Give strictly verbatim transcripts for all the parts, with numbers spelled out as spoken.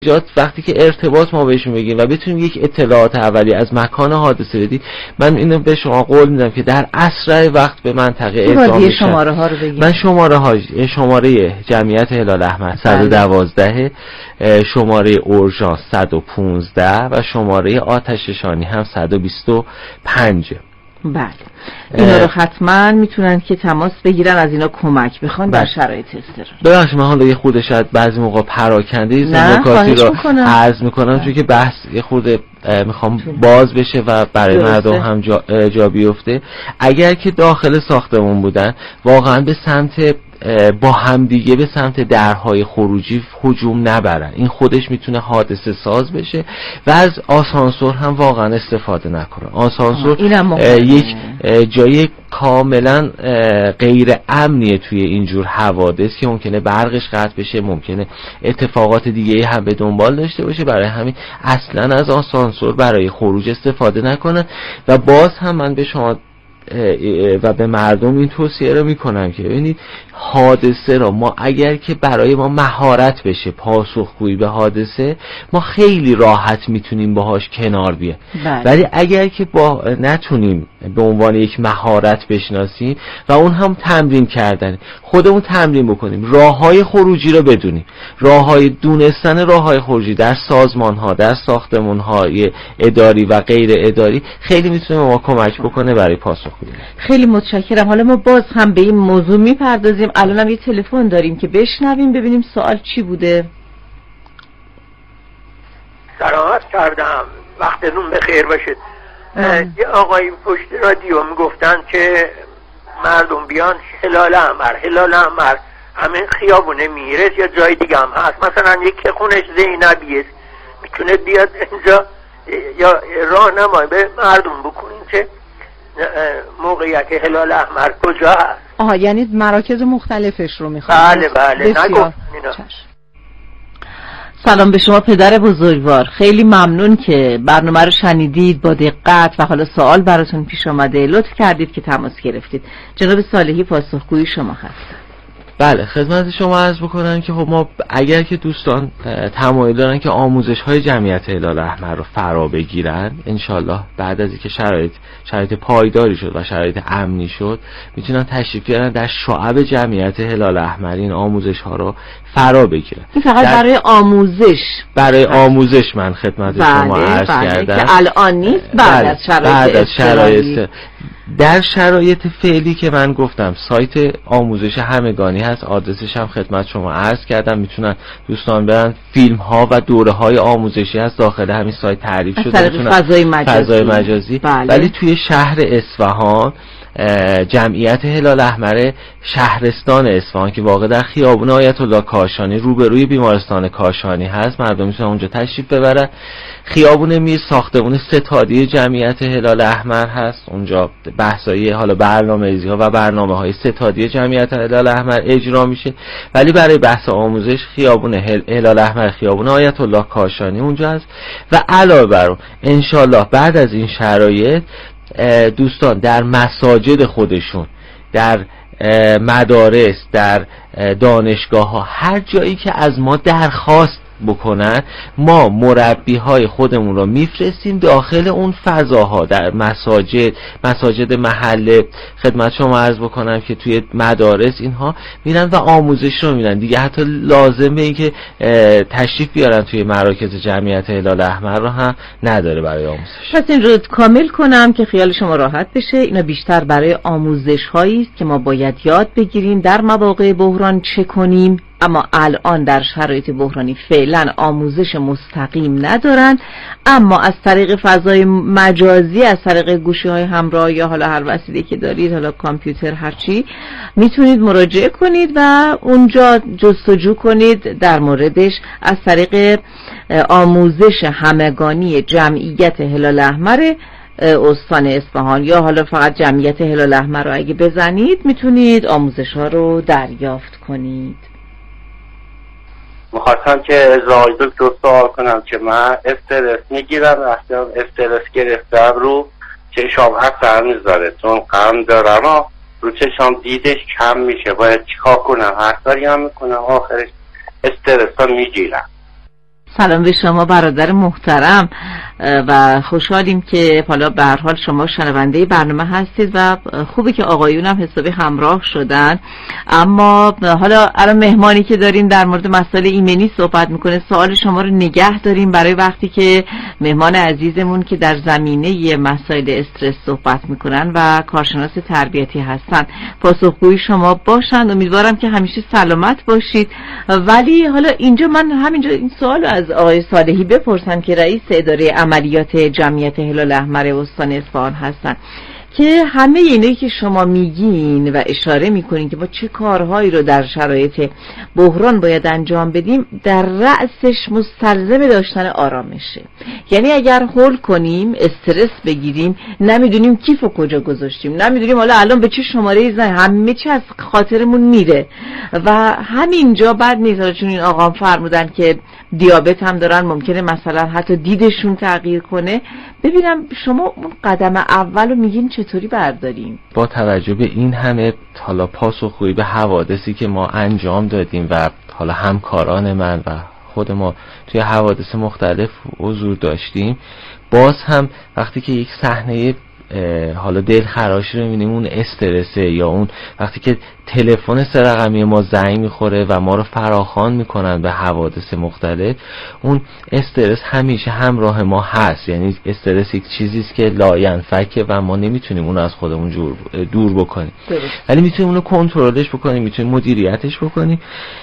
جات وقتی که ارتباط ما بهشون بگیم و بتونیم یک اطلاعات اولیه از مکان حادثه بدیم، من اینو به شما قول میدم که در اسرع وقت به منطقه اعزام بشن. شماره ها رو بگیم. من شماره ها شماره جمعیت هلال احمر صد و دوازده، شماره اورژانس صد و پانزده و شماره آتش نشانی هم صد و بیست و پنج. بله اینا رو حتما میتونن که تماس بگیرن، از اینا کمک بخوان در شرایط اضطراری. ببخشید من حالا یه خورده شاید بعضی موقع پراکنده این نکاتی رو عرض میکنم چون که بحث یه خورده میخوام باز بشه و برای مردم هم جا, جا بیفته. اگر که داخل ساختمون بودن واقعا به سمت با هم دیگه به سمت درهای خروجی هجوم نبرن، این خودش میتونه حادثه ساز بشه. و از آسانسور هم واقعا استفاده نکنن. آسانسور یک جای کاملا غیر امنیه توی اینجور حوادث که ممکنه برقش قطع بشه، ممکنه اتفاقات دیگه هم به دنبال داشته باشه. برای همین اصلا از آسانسور برای خروج استفاده نکنن. و باز هم من به شما و به مردم این توصیه رو میکنم که ببینید حادثه را ما اگر که برای ما مهارت بشه پاسخگویی به حادثه، ما خیلی راحت میتونیم باهاش کنار بیایم. ولی اگر که با نتونیم به عنوان یک مهارت بشناسیم و اون هم تمرین کردن، خودمون تمرین بکنیم، راههای خروجی رو بدونیم، راههای دونستن راههای خروجی در سازمان ها، در ساختمان های اداری و غیر اداری خیلی میتونه ما کمک بکنه برای پاسخگویی. خیلی متشکرم. حالا ما باز هم به این موضوع میپردازیم. الانم یه تلفن داریم که بشنویم ببینیم سوال چی بوده. سلامت کردم، وقتتون بخیر باشید. یه آقایی پشت رادیو میگفتن که مردم بیان هلال احمر. هلال احمر همین خیابونه میرس یا جای دیگه هم هست؟ مثلا یک خونش زینبیه میتونه بیاد اینجا یا راهنمایی به مردم بکنین که موقعیت هلال احمر کجا هست؟ آها یعنی مراکز مختلفش رو میخواد. بله بله نگفتین. سلام به شما پدر بزرگوار، خیلی ممنون که برنامه رو شنیدید با دقت و حالا سوال براتون پیش آمده، لطف کردید که تماس گرفتید. جناب صالحی پاسخگوی شما هستن. بله خدمت شما عرض بکنم که خب ما اگر که دوستان تمایل دارن که آموزش های جمعیت هلال احمر رو فرا بگیرن، انشالله بعد از اینکه شرایط شرایط پایداری شد و شرایط امنی شد میتونن تشریف بیارن در شعب جمعیت هلال احمر این آموزش ها رو فرا بگیرن. این فقط برای آموزش برای آموزش من خدمت بله شما عرض بله کردم که الان نیست، بعد از شرایط بعد از شرایط در شرایط فعلی که من گفتم سایت آموزش همگانی هست، آدرسش هم خدمت شما عرض کردم. میتونن دوستان برن، فیلم ها و دوره های آموزشی هست داخل همین سایت تعریف شده، فضای مجازی, فضای مجازی. بله. ولی توی شهر اصفهان جمعیت هلال احمر شهرستان اصفهان که واقع در خیابون آیت الله کاشانی روبروی بیمارستان کاشانی هست، مردم میتونن اونجا تشریف ببرن. خیابون میر ساختمون ستادی جمعیت هلال احمر هست، اونجا بحثای حالا برنامه‌ریزی ها و برنامه‌های ستادی جمعیت هلال احمر اجرا میشه. ولی برای بحث آموزش خیابون هلال احمر خیابون آیت الله کاشانی اونجا هست. و علاوه بر اون انشالله بعد از این شرایط دوستان در مساجد خودشون، در مدارس، در دانشگاه ها، هر جایی که از ما درخواست بکنن، ما مربی های خودمون رو میفرستیم داخل اون فضاها، در مساجد، مساجد محله. خدمت شما عرض بکنم که توی مدارس اینها میرن و آموزش رو میرن دیگه، حتی لازم به این که تشریف بیارن توی مراکز جمعیت هلال احمر رو هم نداره برای آموزش. پس این رو کامل کنم که خیال شما راحت بشه، اینا بیشتر برای آموزش هایی است که ما باید یاد بگیریم در مواقع بحران چه کنیم. اما الان در شرایط بحرانی فعلا آموزش مستقیم ندارن، اما از طریق فضای مجازی، از طریق گوشی های همراه یا حالا هر وسیله که دارید، حالا کامپیوتر هرچی، میتونید مراجعه کنید و اونجا جستجو کنید در موردش. از طریق آموزش همگانی جمعیت هلال احمر استان اصفهان یا حالا فقط جمعیت هلال احمر رو اگه بزنید میتونید آموزش ها رو دریافت کنید. میخواستم که ازای دکتر سوال کنم که من استرس میگیرم، وقتی استرس گرفتم رو چشام اثر میذاره، چون غم دارم و رو چشام دیدش کم میشه، باید چیکار کنم؟ هر کاری هم میکنم آخرش استرس ها میگیرم. سلام به شما برادر محترم و خوشحالیم که حالا به هر حال شما شنونده برنامه هستید و خوبه که آقایون هم حسابی همراه شدن. اما حالا الان مهمانی که داریم در مورد مسائل ایمنی صحبت میکنه، سوال شما رو نگه داریم برای وقتی که مهمان عزیزمون که در زمینه مسائل استرس صحبت میکنن و کارشناس تربیتی هستن پاسخگوی شما باشند. امیدوارم که همیشه سلامت باشید. ولی حالا اینجا من همینجا این سوال از آقای صالحی بپرسم که رئیس اداره عملیات جمعیت هلال احمر استان اصفهان هستن، که همه اینایی که شما میگین و اشاره میکنین که ما چه کارهایی رو در شرایط بحران باید انجام بدیم، در رأسش مستلزم داشتن آرامشه. یعنی اگر هول کنیم، استرس بگیریم، نمیدونیم کیفو کجا گذاشتیم، نمیدونیم حالا الان به چه شماره زنگ، همه چی از خاطرمون میره و همینجا بعد نیست. چون این آقا فرمودن که دیابت هم دارن، ممکنه مثلا حتی دیدشون تغییر کنه. ببینم شما اون قدم اولو میگین چطوری برداریم؟ با توجه به این همه حالا پاسخگویی به حوادثی که ما انجام دادیم و حالا همکاران من و خود ما توی حوادث مختلف حضور داشتیم، باز هم وقتی که یک صحنه حالا دلخراشی رو می‌بینیم، اون استرسه یا اون وقتی که تلفن سه رقمی ما زنگ میخوره و ما رو فراخوان میکنن به حوادث مختلف، اون استرس همیشه همراه ما هست. یعنی استرس یک چیزیست که لاینفکه و ما نمیتونیم اون رو از خودمون جور دور بکنیم، ولی میتونیم اون رو کنترلش بکنیم، میتونیم مدیریتش بکنیم.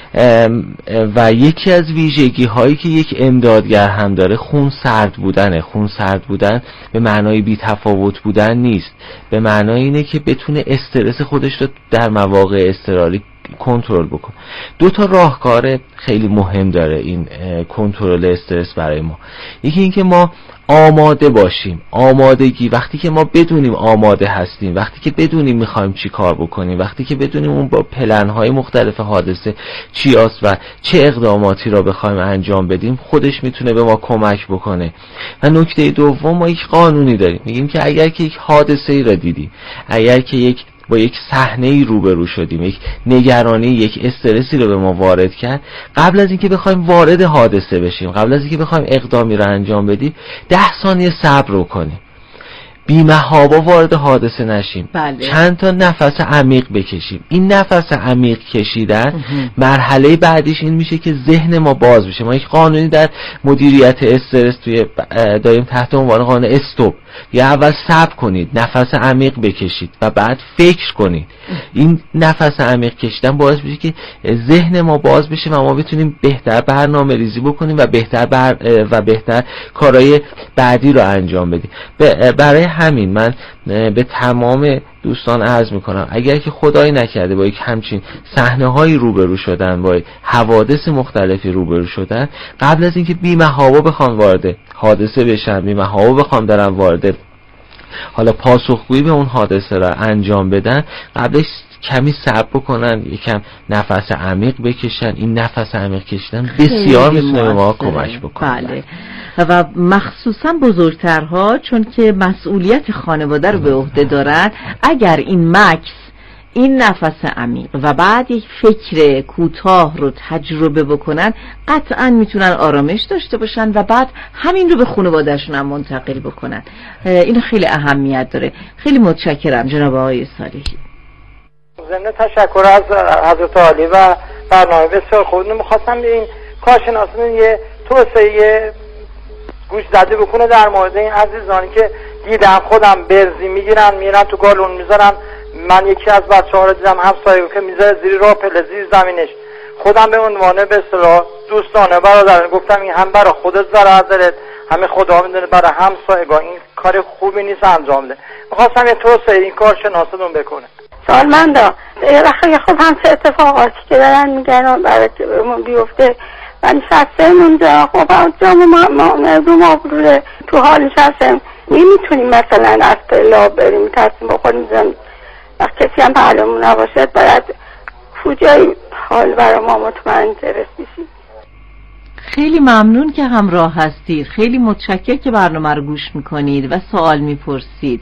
و یکی از ویژگی هایی که یک امدادگر هم داره خون سرد بودنه. خون سرد بودن به معنای بی تفاوت بودن نیست، به معنای اینه که بتونه استرس خودش رو در مواقع اضطراری کنترل بکن. دو تا راهکار خیلی مهم داره این کنترل استرس برای ما. یکی این که ما آماده باشیم. آمادگی، وقتی که ما بدونیم آماده هستیم، وقتی که بدونیم میخوایم چی کار بکنیم، وقتی که بدونیم اون با پلن‌های مختلف حادثه چی است و چه اقداماتی را بخوایم انجام بدیم، خودش میتونه به ما کمک بکنه. و نکته دوم، ما یک قانونی داریم، میگیم که اگر که یک حادثه‌ای را دیدیم، اگر که یک با یک صحنه‌ای روبرو شدیم، یک نگرانی، یک استرسی رو به ما وارد کرد، قبل از اینکه بخوایم وارد حادثه بشیم، قبل از اینکه بخوایم اقدامی رو انجام بدیم، ده ثانیه صبر رو کنیم، بی‌محابا وارد حادثه نشیم. بله. چند تا نفس عمیق بکشیم. این نفس عمیق کشیدن مرحله بعدیش این میشه که ذهن ما باز بشه. ما یک قانونی در مدیریت استرس توی داریم تحت عنوان قانون استاپ. یا اول صبر کنید، نفس عمیق بکشید و بعد فکر کنید. این نفس عمیق کشیدن باعث میشه که ذهن ما باز بشه و ما بتونیم بهتر برنامه ریزی بکنیم و بهتر بر و بهتر کارهای بعدی رو انجام بدیم. برای همین من به تمام دوستان عرض میکنم اگر که خدایی نکرده با یک همچین صحنه‌هایی روبرو شدن، با حوادث مختلفی روبرو شدن، قبل از اینکه بی‌محابا بخوام وارد حادثه بشن، بی‌محابا بخوام برن وارد حالا پاسخگویی به اون حادثه را انجام بدن، قبلش کمی صبر بکنن، یکم نفس عمیق بکشن. این نفس عمیق کشیدن بسیار میتونه به ما کمک بکنه. بله. و مخصوصا بزرگترها چون که مسئولیت خانواده رو به عهده دارن، اگر این مکس، این نفس عمیق و بعد یک فکر کوتاه رو تجربه بکنن، قطعا میتونن آرامش داشته باشن و بعد همین رو به خانواده‌شون هم منتقل بکنن. این خیلی اهمیت داره. خیلی متشکرم جناب آقای صالحی. ضمن تشکر از حضرت عالی و برنامه بسیار خوب. می‌خواستم این کارشناسان یه توصیه گوش زده بکنه در مورد این عزیزانی که دیدم خودم برزی میگیرن میرن تو گالون میذارن. من یکی از بچه‌ها رو دیدم همسایه که میذاره زیر راه پله زیر زمینش. خودم به عنوان به اصطلاح دوستانه برادران گفتم این هم برای خودت ضرر داره، همه خدا میدونه برای همسایگان این کار خوبی نیست انجام ده. می‌خواستم یه توصیه این کارشناساتون بکنه. سالمندا یه وقتی خب هم چه اتفاقاتی که دارن میگن برای من بیفته، من شخصه اونجا خب جامو ما مردم آبروره تو حالش هستم، نمیتونیم مثلا از پلا بریم تصمیم بخوریم زن وقت کسی هم پهلمون نباشد باید کجای حال برای ما مطمئن درست میشیم. خیلی ممنون که همراه هستید، خیلی متشکر که برنامه رو گوش میکنید و سوال میپرسید.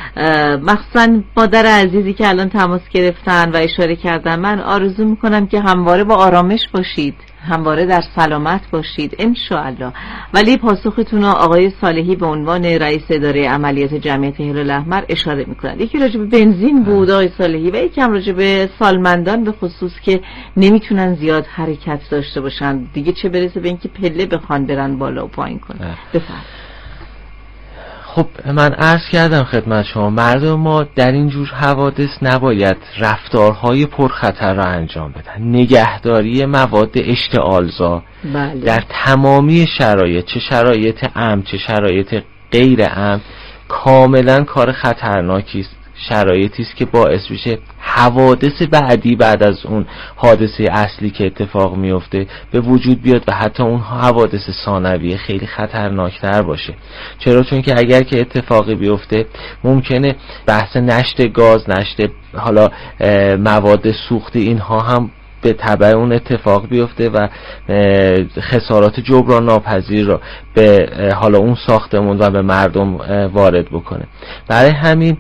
مخصوصا مادر عزیزی که الان تماس گرفتن و اشاره کردن، من آرزو میکنم که همواره با آرامش باشید همواره در سلامت باشید انشاءالله. ولی پاسختون رو آقای صالحی به عنوان رئیس اداره عملیات جمعیت هلال احمر اشاره میکنند. یکی راجع به بنزین بود آقای صالحی و یکی هم راجع به سالمندان به خصوص که نمیتونن زیاد حرکت داشته باشن، دیگه چه برسه به اینکه پله بخوان برن بالا و پایین کنن. بفرمایید. خب من عرض کردم خدمت شما مردم ما در این جور حوادث نباید رفتارهای پرخطر را انجام بدن. نگهداری مواد اشتعالزا بله. در تمامی شرایط، چه شرایط امن چه شرایط غیر امن، کاملا کار خطرناکی است. شرایطی است که باعث میشه حوادث بعدی بعد از اون حادثه اصلی که اتفاق میفته به وجود بیاد و حتی اون حوادث ثانویه خیلی خطرناکتر باشه. چرا؟ چون که اگر که اتفاقی بیفته ممکنه بحث نشت گاز، نشت حالا مواد سوختی، اینها هم به تبع اون اتفاق بیفته و خسارات جبران ناپذیر رو به حالا اون ساختمون و به مردم وارد بکنه. برای همین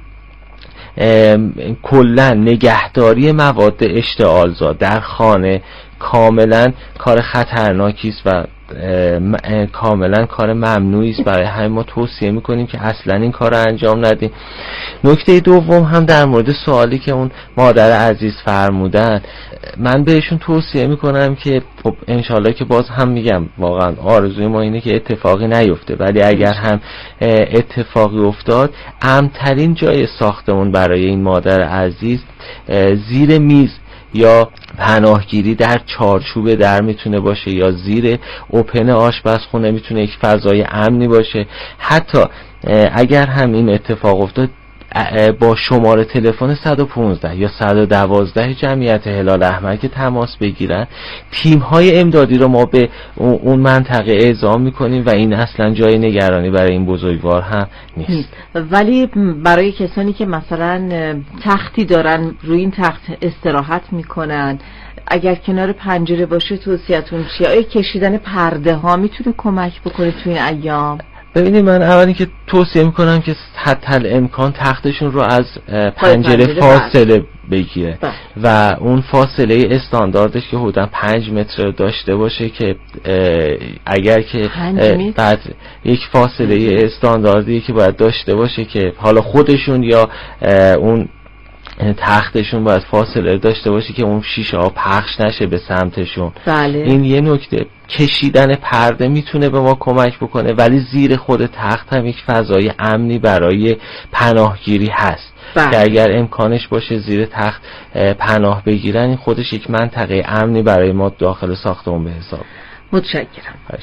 کلا نگهداری مواد اشتعالزا در خانه کاملا کار خطرناکی است و کاملا کار ممنوعی است. برای همین ما توصیه میکنیم که اصلا این کار رو انجام ندیم. نکته دوم هم در مورد سوالی که اون مادر عزیز فرمودن، من بهشون توصیه میکنم که خب انشالله که باز هم میگم واقعا آرزوی ما اینه که اتفاقی نیفته، ولی اگر هم اتفاقی افتاد امن‌ترین جای ساختمون برای این مادر عزیز زیر میز یا پناهگیری در چارچوب در میتونه باشه یا زیر اوپن آشپزخونه میتونه یک فضای امنی باشه. حتی اگر هم این اتفاق افتاد با شماره تلفن صد و پانزده یا صد و دوازده جمعیت هلال احمر که تماس بگیرن، تیم های امدادی رو ما به اون منطقه اعزام میکنیم و این اصلا جای نگرانی برای این بزرگوار هم نیست. ولی برای کسانی که مثلا تختی دارن روی این تخت استراحت میکنن، اگر کنار پنجره باشه توصیه‌تون چیه؟ آیا کشیدن پرده ها میتونه کمک بکنه تو این ایام؟ ببینید من اولی که توصیه میکنم که حتی الامکان تختشون رو از پنجره فاصله بگیره و اون فاصله استانداردش که حدوداً پنج متر داشته باشه که اگر که بعد یک فاصله استانداردی که باید داشته باشه که حالا خودشون یا اون تختشون باید فاصله داشته باشه که اون شیشه ها پخش نشه به سمتشون. بله. این یه نکته. کشیدن پرده میتونه به ما کمک بکنه، ولی زیر خود تخت هم یک فضای امنی برای پناهگیری هست. بله. که اگر امکانش باشه زیر تخت پناه بگیرن، این خودش یک منطقه امنی برای ما داخل ساختمون به حساب. متشکرم. باشه.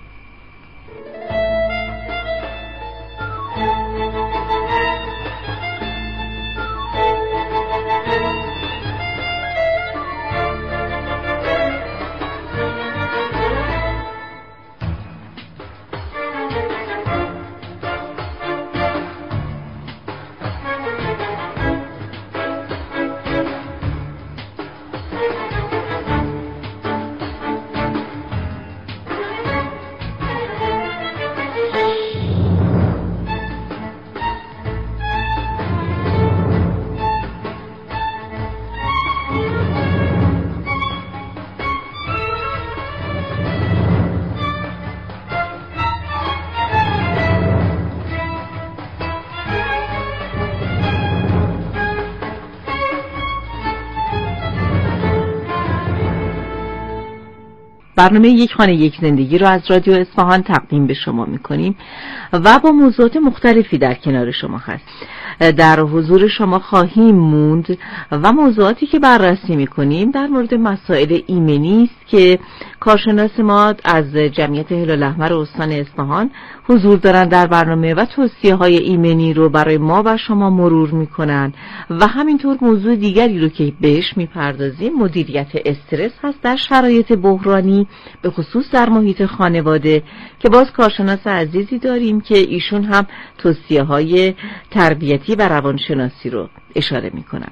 برنامه یک خانه یک زندگی رو از رادیو اصفهان تقدیم به شما میکنیم و با موضوعات مختلفی در کنار شما هست. در حضور شما خواهیم موند و موضوعاتی که بررسی میکنیم در مورد مسائل ایمنی است که کارشناس ما از جمعیت هلال احمر استان اصفهان حضور دارن در برنامه و توصیه های ایمنی رو برای ما و شما مرور میکنن و همینطور موضوع دیگری رو که بهش میپردازیم مدیریت استرس هست در شرایط بحرانی، به خصوص در محیط خانواده، که باز کارشناس عزیزی داریم که ایشون هم توصیه های تربیتی و روانشناسی رو اشاره میکنن.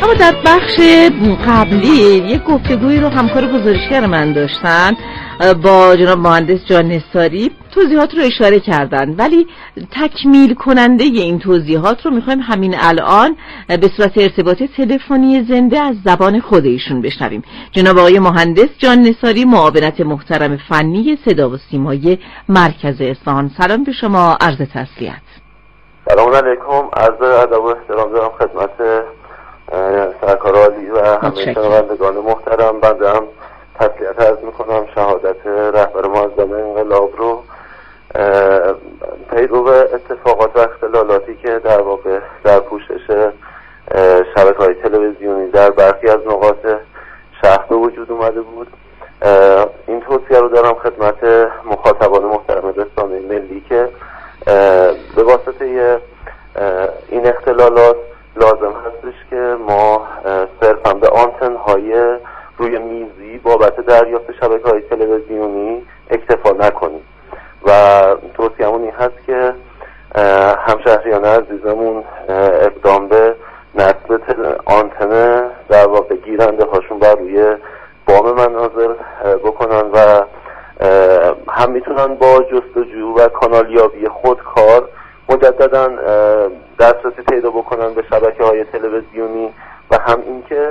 اما در بخش قبلی یک گفتگویی رو همکار گزارشگر من داشتن با جناب مهندس جان نثاری، توضیحات رو اشاره کردن، ولی تکمیل کننده این توضیحات رو میخوایم همین الان به صورت ارتباط تلفنی زنده از زبان خود ایشون بشنویم. جناب آقای مهندس جان نثاری، معاونت محترم فنی صدا و سیمای مرکز اصفهان. سلام به شما، عرض تسلیت. سلام علیکم، عرض ادب و احترام دارم خدمت سرکار عالی و همه شنوندگان محترم. بنده هم تسلیت عرض میکنم شهادت رهبر معظم انقلاب رو پیرو اتفاقات و اختلالاتی که در واقع در پوشش شبکه‌های تلویزیونی در برخی از نقاط شهر به وجود اومده بود. این توصیه رو دارم خدمت مخاطبان محترم رسانه ملی که به واسطه این اختلالات لازم هستش که ما صرفا به آنتن‌های روی میزی بابت دریافت شبکه‌های تلویزیونی اکتفا نکنیم و توصیه‌مون این هست که همشهریان عزیزمون اقدام به نصب آنتن در واقع گیرنده هاشون بر روی بام منازل بکنن و هم میتونن با جستجو و کانالیابی خودکار مجددا دسترسی پیدا بکنن به شبکه‌های تلویزیونی و هم اینکه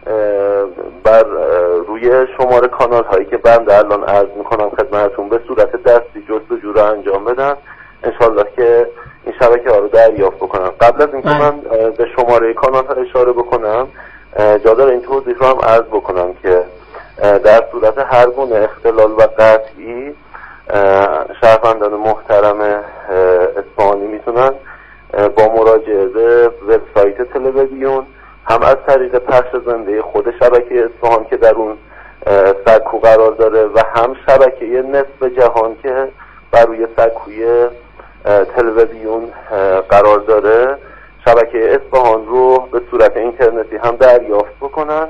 بر روی شماره کانال هایی که بنده الان عرض میکنم خدمتتون به صورت دستی جستجو رو انجام بدن، انشالله که این شبکه ها رو دریافت بکنم. قبل از اینکه من به شماره کانال ها اشاره بکنم، جا داره این توضیح رو هم عرض بکنم که در صورت هر گونه اختلال و قطعی شهروندان محترم اصفهانی میتونن با مراجعه به وبسایت تلویزیون هم از طریق پخش زنده خود شبکه اصفهان که در اون سکو قرار داره و هم شبکه نصف جهان که بر روی سکوی تلویزیون قرار داره شبکه اصفهان رو به صورت اینترنتی هم دریافت بکنن.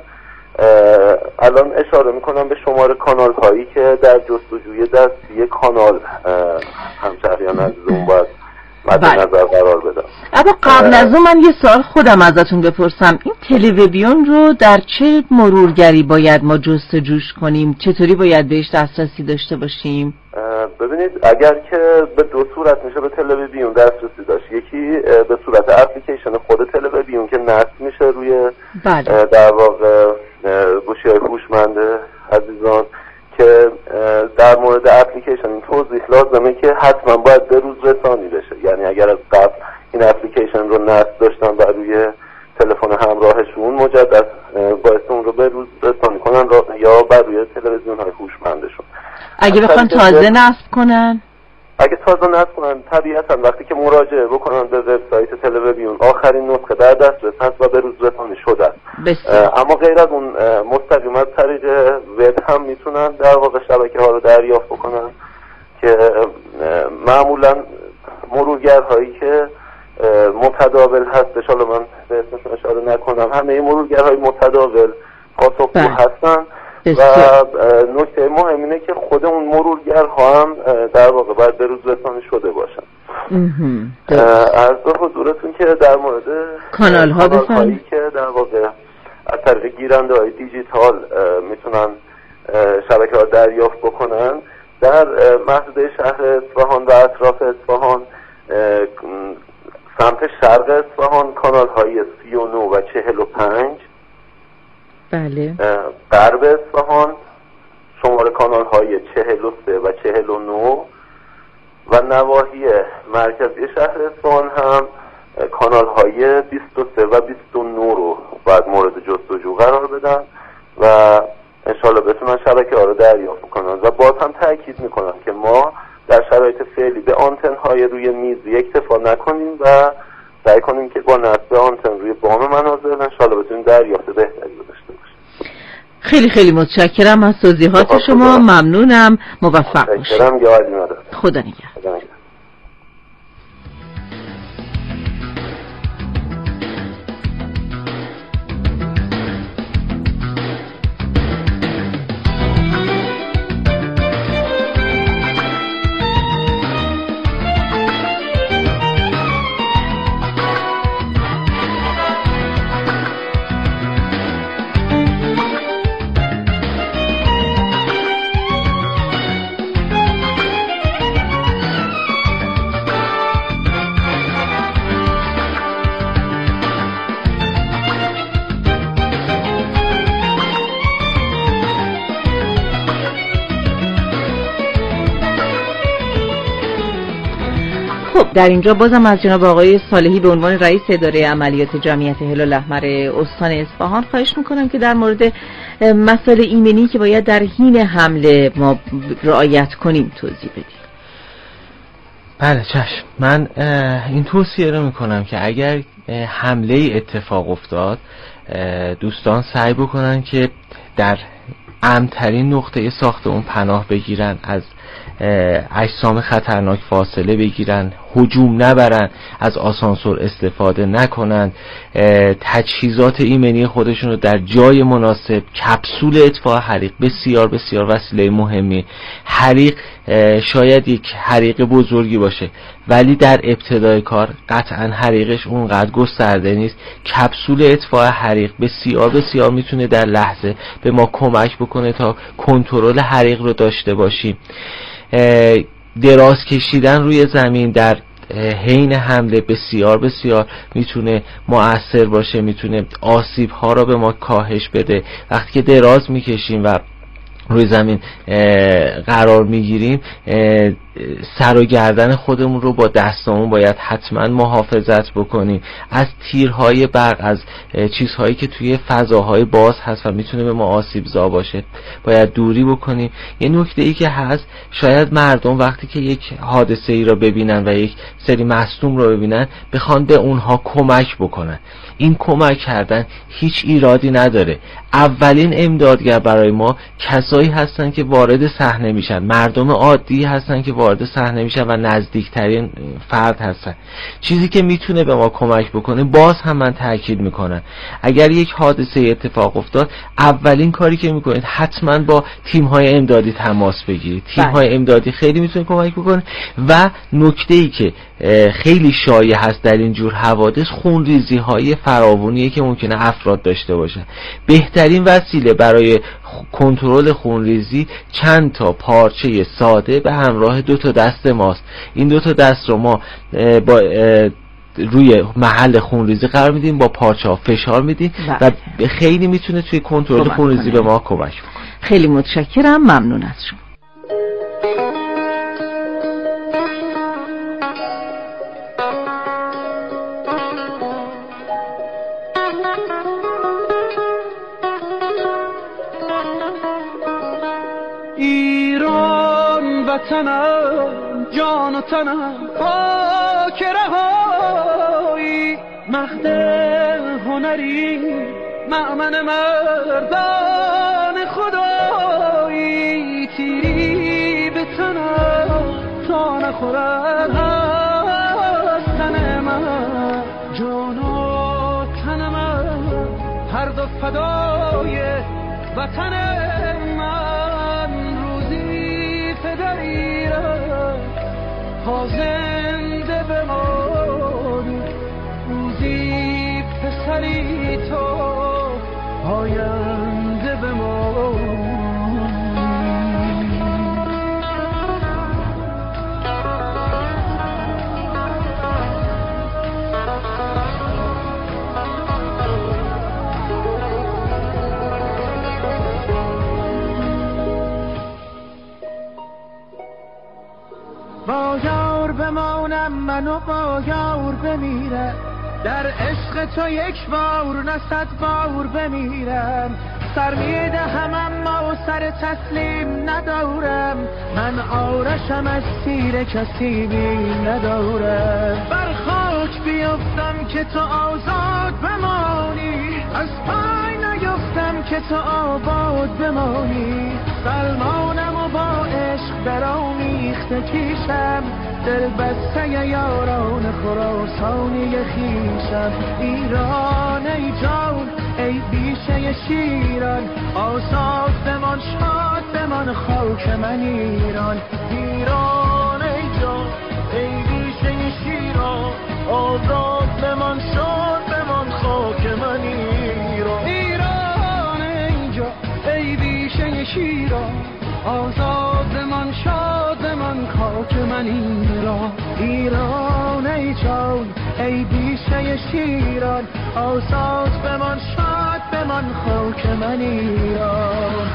الان اشاره میکنم به شماره کانال هایی که در جستجوی دستی کانال همشهریان عزیزمون باید مد نظر قرار بدم. اما قبل از اون من یه سوال خودم ازتون بپرسم، این تلویزیون رو در چه مرورگری باید ما جستجوش کنیم؟ چطوری باید بهش دسترسی داشته باشیم؟ ببینید، اگر که به دو صورت میشه به تلویزیون دسترسی داشت، یکی به صورت اپلیکیشن خود تلویزیون که نصب میشه روی بله. در واقع گوشی‌های هوشمند عزیزان که در مورد اپلیکیشن این توضیح لازمه که حتما باید به روز رسانی بشه. یعنی اگر از قبل این اپلیکیشن رو نصب داشتن و روی تلفن همراهشون، مجدد باید اون رو به روز رسانی کنن یا بر روی تلویزیون های هوشمندشون. اگه بخوان تازه نصب کنن اگه تازه نصب کنن طبیعتا وقتی که مراجعه بکنن به وبسایت تلویزیون آخرین نسخه در دسترس هست و به روز رسانی شده است. اما غیر از اون مستقیم از طریق وب هم میتونن در واقع شبکه ها رو دریافت بکنن که معمولا مرورگرهایی که متداول هستش، حالا من به اسمشون اشاره نکنم، همه مرورگرهای متداول پاسخگو هستن و نکته مهم اینه که خود اون مرورگرها هم در واقع باید به روز رسانی شده باشن. از به حضورتون که در مورد کانال ها بفرمایید که در واقع از طریق گیرنده های دیجیتال میتونن شبکه ها دریافت بکنن، در محدوده شهر اصفهان و اطراف اصفهان سمت شرق اصفهان کانال های سی و نو و چهل و پنج، بله، غرب اصفهان شماره کانال های چهل و سه و چهل و نو و نواحی مرکزی شهر اصفهان هم کانال های بیست و سه و بیست و نه رو باید مورد جستجو قرار بدن و انشالله بتونن شبکه ها رو دریافت کنن. و باز هم تاکید میکنم که ما در شرایط فعلی به آنتن های روی میزی اکتفا نکنیم و سعی کنیم که با نصب آنتن روی بام منازل انشالله بتونیم دریافت بهتری رو داشته باشیم. خیلی خیلی متشکرم از توضیحات شما، ممنونم، موفق باشید. متشکرم، یا علی مدد. خدا نگهدار. خب در اینجا بازم از جناب آقای صالحی به عنوان رئیس اداره عملیات جمعیت هلال احمر استان اصفهان خواهش میکنم که در مورد مسائل ایمنی که باید در حین حمله ما رعایت کنیم توضیح بدید. بله چشم. من این توصیه رو میکنم که اگر حمله اتفاق افتاد دوستان سعی بکنن که در امن‌ترین نقطه ساختمون پناه بگیرن، از اجسام خطرناک فاصله بگیرن، هجوم نبرن، از آسانسور استفاده نکنن، تجهیزات ایمنی خودشون رو در جای مناسب، کپسول اطفاء حریق بسیار بسیار وسیله مهمی. حریق شاید یک حریق بزرگی باشه ولی در ابتدای کار قطعا حریقش اونقدر گسترده نیست. کپسول اطفاء حریق بسیار بسیار میتونه در لحظه به ما کمک بکنه تا کنترل حریق رو داشته باشیم. دراز کشیدن روی زمین در حین حمله بسیار بسیار میتونه مؤثر باشه، میتونه آسیب ها را به ما کاهش بده. وقتی که دراز میکشیم و روی زمین قرار میگیریم سر و گردن خودمون رو با دستامون باید حتما محافظت بکنیم. از تیرهای برق، از چیزهایی که توی فضاهای باز هست و میتونه به ما آسیب زا باشه باید دوری بکنیم. یه نکته ای که هست، شاید مردم وقتی که یک حادثه ای را ببینن و یک سری مصدوم رو ببینن بخوان به اونها کمک بکنن. این کمک کردن هیچ ایرادی نداره. اولین امدادگر برای ما کسایی هستن که وارد صحنه میشن، مردم عادی هستن که وارد صحنه میشن و نزدیکترین فرد هستن. چیزی که میتونه به ما کمک بکنه، باز هم من تاکید میکنم، اگر یک حادثه اتفاق افتاد اولین کاری که میکنید حتما با تیم‌های امدادی تماس بگیرید. تیم‌های امدادی خیلی میتونه کمک بکنه. و نکته‌ای که خیلی شایع هست در این جور حوادث، خونریزی‌های فراوونیه که ممکنه افراد داشته باشن. بهترین وسیله برای کنترل خونریزی چند تا پارچه ساده به همراه دو تا دست ماست. این دو تا دست رو ما با روی محل خونریزی قرار میدیم، با پارچه ها فشار میدیم و خیلی میتونه توی کنترل خونریزی به ما کمک بکنه. خیلی متشکرم، ممنون از شما. وطنم جان و تنم پاک رهایی، مهد هنری مأمن مردان خدایی، تیری به تنم تا نخورد از تن من، جان و تن من هر دو فدای وطن من. روزی فداییرم تا زنده بمانی، روزی پسری تو آینده بمانی. با یار بمانم من و با یار بمیرم، در عشق تو یک بار نه صد بار بمیرم. سر میدهم اما سر تسلیم ندارم، من آرشم از تیر کسی بیم ندارم. بر خاک بیفتم که تو آزاد بمانی، از پای نیفتم که تو آباد بمانی. سلمانم و با عشق برامیخته کیشم، دل بسته یاران خراسانی خیشم. ایران ای جان ای بیشه شیران، آزاد بمان شاد بمان خاک من ایران. ایران ای جان ای بیشه شیران، آزاد بمان شاد بمان خاک من ایران. ایران ای جان ای بیشه شیران، آزاد بمان شاد بمان خاک من ایران. ایران ای جان ای بیشه شیران، آزاد بمان شاد بمان خاک من ایران.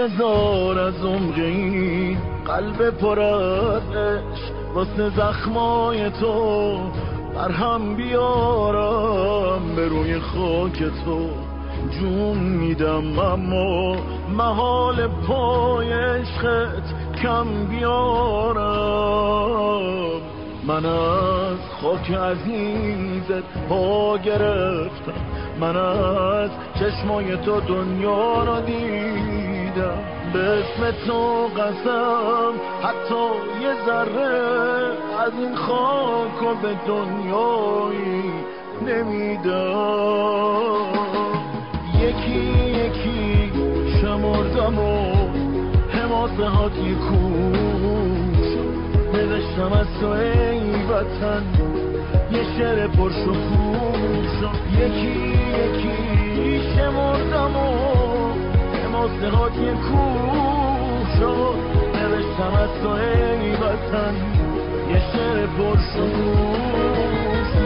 بذار از عمق این قلب پر از عشق واسه زخمای تو برهم بیارم به روی خاک تو جون میدم اما محال پای عشقت کم بیارم من از خاک عزیزت پا گرفتم من از چشمای تو دنیا را دیدم به اسم تو قسم حتی یه ذره از این خاک و به دنیایی نمیدم یکی یکی شمردم و حماسه هات یکوش نوشتم از تو ای وطن یه شعر پرشکوش یکی یکی شمردم و حماسه هات یکوش نوشتم از تو ای وطن یه شعر پرشکوش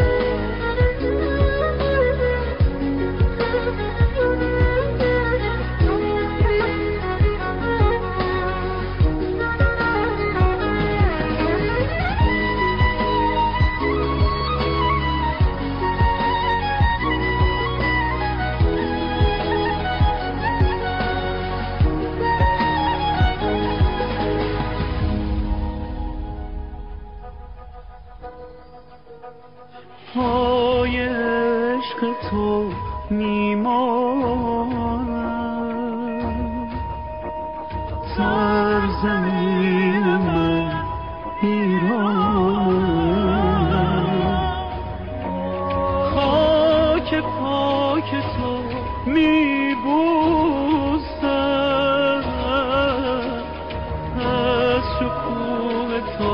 پای عشق تو میمانم سرزمین من ایرانم خاک پاک تو میبوسم از شکوه تو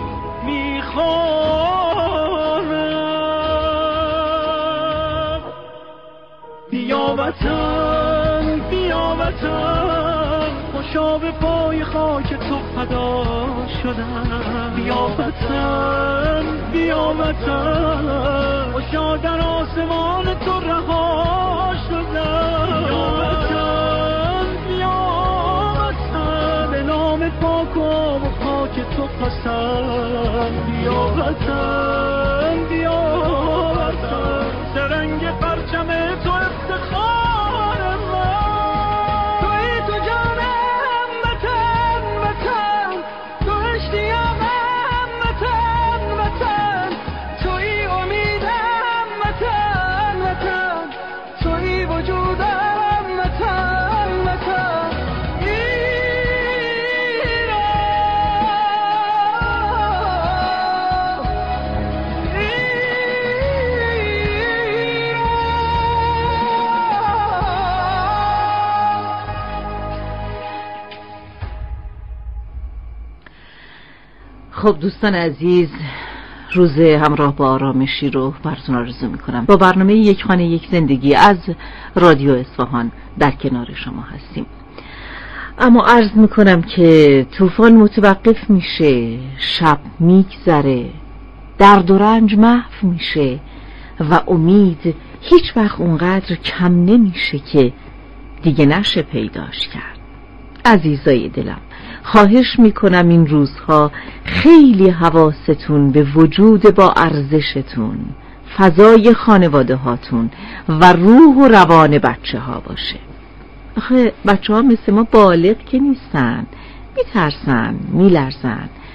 میخوانم بیا وطن بیا وطن خوشا به پای خاک تو فدا شدم بیا وطن بیا وطن خوشا در آسمان تو رها شدم بیا وطن بیا وطن به نام پاک و پاک تو قسم بیا وطن بیا وطن سرنگ پرچم تو افتخار من توی تو جانم وطن وطن تو اشتیاقم وطن وطن توی امیدم وطن وطن توی وجودم وطن وطن خب دوستان عزیز، روز همراه با آرامشی رو براتون آرزو میکنم. با برنامه یک خانه یک زندگی از رادیو اصفهان در کنار شما هستیم. اما عرض میکنم که طوفان متوقف میشه، شب میگذره، درد و رنج محو میشه و امید هیچ وقت اونقدر کم نمیشه که دیگه نشه پیداش کرد. عزیزای دلم، خواهش میکنم این روزها خیلی حواستون به وجود با ارزشتون، فضای خانواده هاتون و روح و روان بچه ها باشه. آخه بچه ها مثل ما بالغ که نیستن، میترسن، میلرزن،